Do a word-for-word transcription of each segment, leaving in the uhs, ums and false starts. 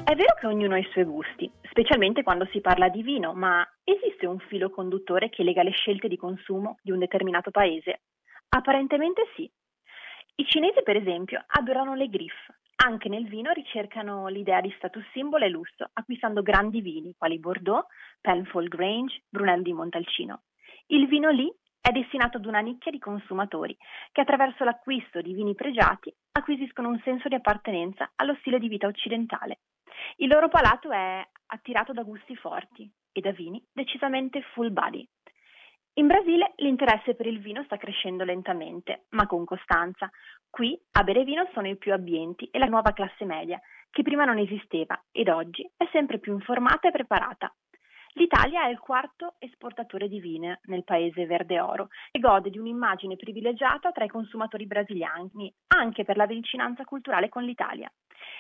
È vero che ognuno ha i suoi gusti, specialmente quando si parla di vino, ma esiste un filo conduttore che lega le scelte di consumo di un determinato paese? Apparentemente sì. I cinesi, per esempio, adorano le griffe. Anche nel vino ricercano l'idea di status symbol e lusso, acquistando grandi vini quali Bordeaux, Penfolds Grange, Brunello di Montalcino. Il vino lì è destinato ad una nicchia di consumatori che attraverso l'acquisto di vini pregiati acquisiscono un senso di appartenenza allo stile di vita occidentale. Il loro palato è attirato da gusti forti e da vini decisamente full body. In Brasile l'interesse per il vino sta crescendo lentamente, ma con costanza. Qui a bere vino sono i più abbienti e la nuova classe media, che prima non esisteva ed oggi è sempre più informata e preparata. L'Italia è il quarto esportatore di vino nel paese verde oro e gode di un'immagine privilegiata tra i consumatori brasiliani, anche per la vicinanza culturale con l'Italia.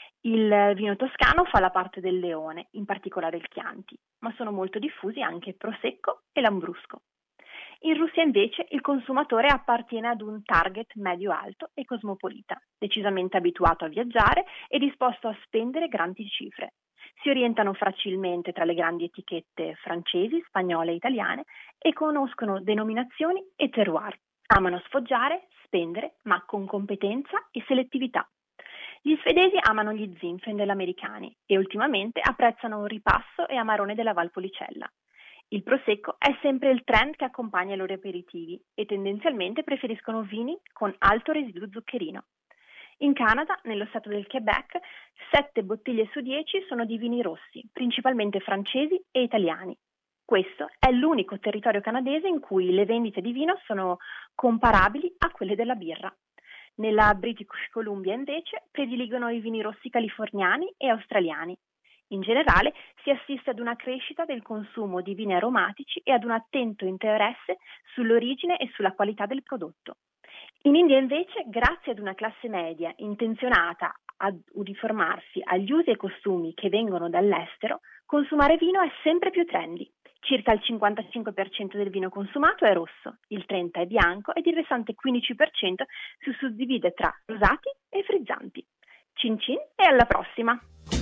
Il vino toscano fa la parte del Leone, in particolare il Chianti, ma sono molto diffusi anche Prosecco e Lambrusco. In Russia invece il consumatore appartiene ad un target medio-alto e cosmopolita, decisamente abituato a viaggiare e disposto a spendere grandi cifre. Si orientano facilmente tra le grandi etichette francesi, spagnole e italiane e conoscono denominazioni e terroir. Amano sfoggiare, spendere, ma con competenza e selettività. Gli svedesi amano gli Zinfandel americani e ultimamente apprezzano Ripasso e Amarone della Valpolicella. Il prosecco è sempre il trend che accompagna i loro aperitivi e tendenzialmente preferiscono vini con alto residuo zuccherino. In Canada, nello stato del Quebec, sette bottiglie su dieci sono di vini rossi, principalmente francesi e italiani. Questo è l'unico territorio canadese in cui le vendite di vino sono comparabili a quelle della birra. Nella British Columbia invece prediligono i vini rossi californiani e australiani. In generale si assiste ad una crescita del consumo di vini aromatici e ad un attento interesse sull'origine e sulla qualità del prodotto. In India invece, grazie ad una classe media intenzionata ad uniformarsi agli usi e costumi che vengono dall'estero, consumare vino è sempre più trendy. Circa il cinquantacinque per cento del vino consumato è rosso, il trenta per cento è bianco ed il restante quindici per cento si suddivide tra rosati e frizzanti. Cin cin e alla prossima!